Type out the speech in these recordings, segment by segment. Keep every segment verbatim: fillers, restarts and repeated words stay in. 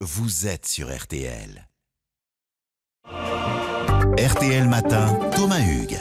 vous êtes sur R T L. R T L Matin, Thomas Hugues.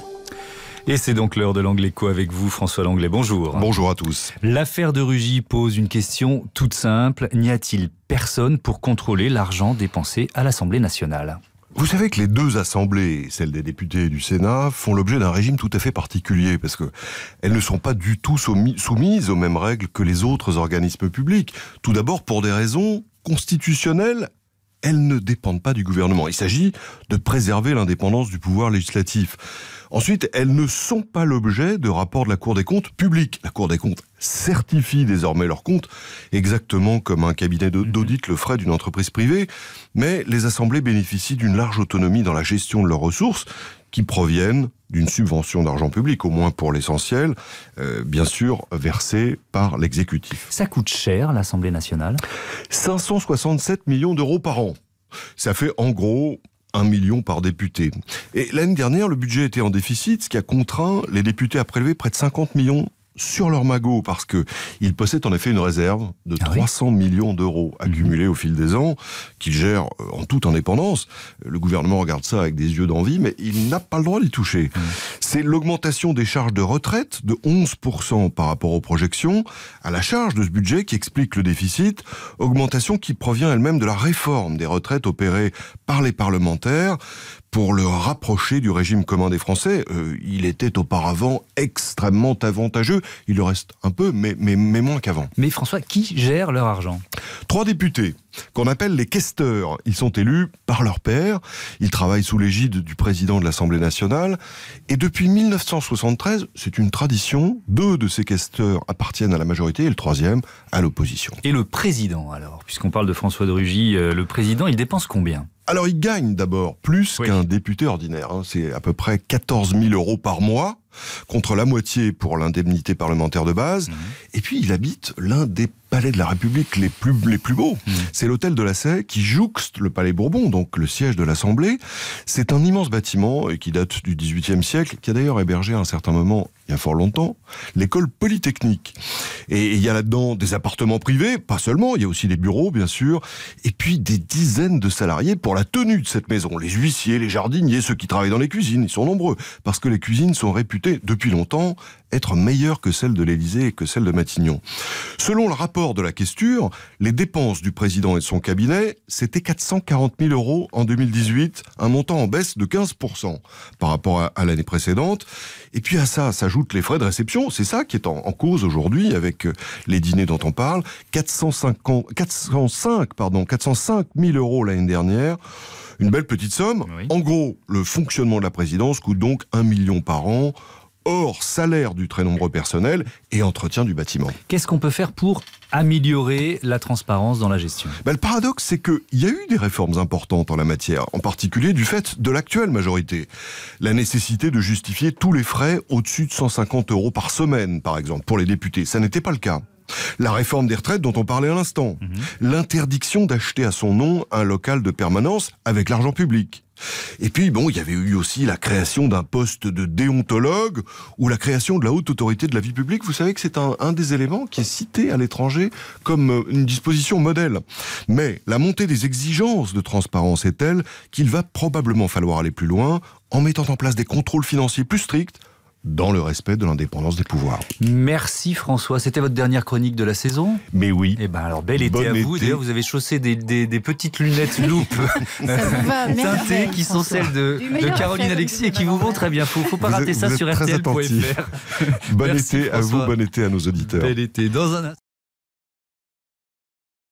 Et c'est donc l'heure de l'Angle Écho avec vous, François Langlais. Bonjour. Bonjour à tous. L'affaire de Rugy pose une question toute simple. N'y a-t-il personne pour contrôler l'argent dépensé à l'Assemblée nationale ? Vous savez que les deux assemblées, celle des députés et du Sénat, font l'objet d'un régime tout à fait particulier parce que elles ne sont pas du tout soumises aux mêmes règles que les autres organismes publics. Tout d'abord pour des raisons constitutionnelles. Elles ne dépendent pas du gouvernement. Il s'agit de préserver l'indépendance du pouvoir législatif. Ensuite, elles ne sont pas l'objet de rapports de la Cour des comptes publics. La Cour des comptes certifie désormais leurs comptes, exactement comme un cabinet d'audit le ferait d'une entreprise privée. Mais les assemblées bénéficient d'une large autonomie dans la gestion de leurs ressources qui proviennent d'une subvention d'argent public, au moins pour l'essentiel, euh, bien sûr versée par l'exécutif. Ça coûte cher, l'Assemblée nationale ? cinq cent soixante-sept millions d'euros par an. Ça fait en gros un million par député. Et l'année dernière, le budget était en déficit, ce qui a contraint les députés à prélever près de cinquante millions sur leur magot, parce qu'ils possèdent en effet une réserve de ah trois cents oui. millions d'euros accumulés mmh. au fil des ans, qu'ils gèrent en toute indépendance. Le gouvernement regarde ça avec des yeux d'envie, mais il n'a pas le droit d'y toucher. Mmh. C'est l'augmentation des charges de retraite de onze pour cent par rapport aux projections à la charge de ce budget qui explique le déficit, augmentation qui provient elle-même de la réforme des retraites opérée par les parlementaires pour le rapprocher du régime commun des Français. Euh, il était auparavant extrêmement avantageux. Il le reste un peu, mais, mais, mais moins qu'avant. Mais François, qui gère leur argent ? Trois députés, qu'on appelle les questeurs. Ils sont élus par leur père. Ils travaillent sous l'égide du président de l'Assemblée nationale. Et depuis mille neuf cent soixante-treize, c'est une tradition. Deux de ces questeurs appartiennent à la majorité et le troisième à l'opposition. Et le président, alors ? Puisqu'on parle de François de Rugy, euh, le président, il dépense combien ? Alors, il gagne d'abord plus oui. qu'un député ordinaire. Hein. C'est à peu près quatorze mille euros par mois, contre la moitié pour l'indemnité parlementaire de base. Mmh. Et puis, il habite l'un des palais de la République les plus, les plus beaux. Mmh. C'est l'hôtel de la Sèye qui jouxte le palais Bourbon, donc le siège de l'Assemblée. C'est un immense bâtiment qui date du dix-huitième siècle, qui a d'ailleurs hébergé à un certain moment, il y a fort longtemps, l'école polytechnique. Et il y a là-dedans des appartements privés, pas seulement, il y a aussi des bureaux, bien sûr, et puis des dizaines de salariés pour la tenue de cette maison. Les huissiers, les jardiniers, ceux qui travaillent dans les cuisines, ils sont nombreux, parce que les cuisines sont réputées, depuis longtemps, être meilleures que celles de l'Élysée et que celles de Matignon. Selon le rapport de la Questure, les dépenses du président et de son cabinet, c'était quatre cent quarante mille euros en deux mille dix-huit, un montant en baisse de quinze pour cent par rapport à, à l'année précédente. Et puis à ça s'ajoutent les frais de réception, c'est ça qui est en, en cause aujourd'hui avec les dîners dont on parle, quatre cent cinquante, quatre cent cinq, pardon, quatre cent cinq mille euros l'année dernière. Une belle petite somme. Oui. En gros, le fonctionnement de la présidence coûte donc un million par an, hors salaire du très nombreux personnel et entretien du bâtiment. Qu'est-ce qu'on peut faire pour améliorer la transparence dans la gestion ? Ben, le paradoxe, c'est qu'il y a eu des réformes importantes en la matière, en particulier du fait de l'actuelle majorité. La nécessité de justifier tous les frais au-dessus de cent cinquante euros par semaine, par exemple, pour les députés. Ça n'était pas le cas. La réforme des retraites dont on parlait à l'instant. Mmh. L'interdiction d'acheter à son nom un local de permanence avec l'argent public. Et puis, bon, il y avait eu aussi la création d'un poste de déontologue ou la création de la haute autorité de la vie publique. Vous savez que c'est un, un des éléments qui est cité à l'étranger comme une disposition modèle. Mais la montée des exigences de transparence est telle qu'il va probablement falloir aller plus loin en mettant en place des contrôles financiers plus stricts dans le respect de l'indépendance des pouvoirs. Merci François. C'était votre dernière chronique de la saison ? Mais oui. Eh ben alors, bel été bon à vous. Été. D'ailleurs, vous avez chaussé des, des, des petites lunettes loupes teintées qui sont celles de, de Caroline Alexis et qui vous vont très bien. Faut, faut pas vous rater êtes, ça sur R T L point F R. Bon Merci été François. À vous, bon été à nos auditeurs. Bel été. Dans un